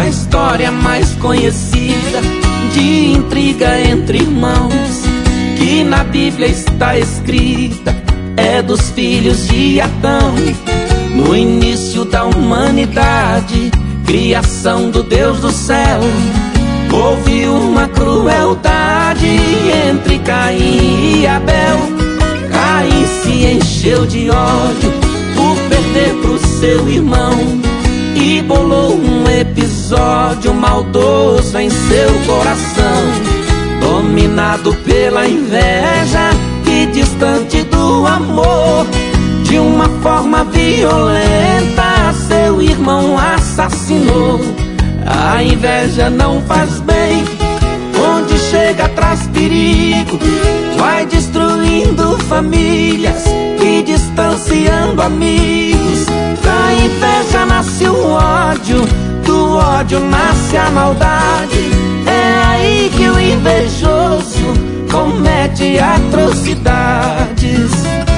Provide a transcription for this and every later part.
a história mais conhecida de intriga entre irmãos que na Bíblia está escrita é dos filhos de Adão. No início da humanidade, criação do Deus do céu, houve uma crueldade entre Caim e Abel. Caim se encheu de ódio por perder pro seu irmão e bolou um episódio maldoso em seu coração. Dominado pela inveja e distante do amor, de uma forma violenta seu irmão assassinou. A inveja não faz bem, onde chega traz perigo, vai destruindo famílias e distanciando amigos. Da inveja nasce o ódio, do ódio nasce a maldade. É aí que o invejoso comete atrocidades.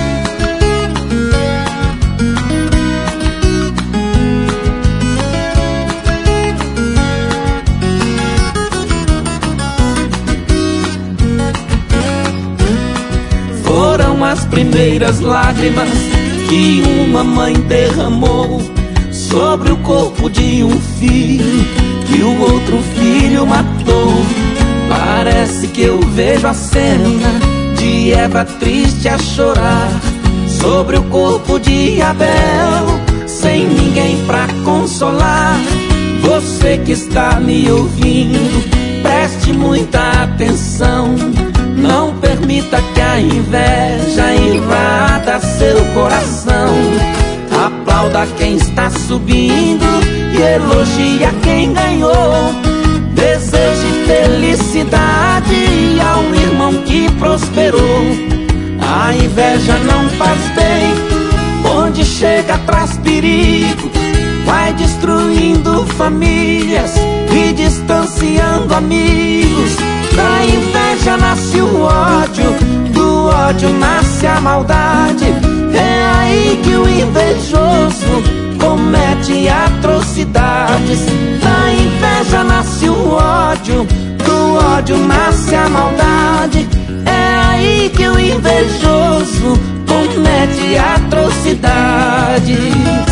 Foram as primeiras lágrimas que uma mãe derramou sobre o corpo de um filho que o outro filho matou. Parece que eu vejo a cena de Eva triste a chorar sobre o corpo de Abel, sem ninguém pra consolar. Você que está me ouvindo, preste muita atenção. Não permita que a inveja invada seu coração. Aplauda quem está subindo e elogia quem ganhou. Deseje felicidade ao irmão que prosperou. A inveja não faz bem, onde chega traz perigo, vai destruindo famílias e distanciando amigos. Da inveja nasce o ódio, do ódio nasce a maldade. É aí que o invejoso comete atrocidades. Da inveja nasce o ódio, do ódio nasce a maldade. É aí que o invejoso comete atrocidades.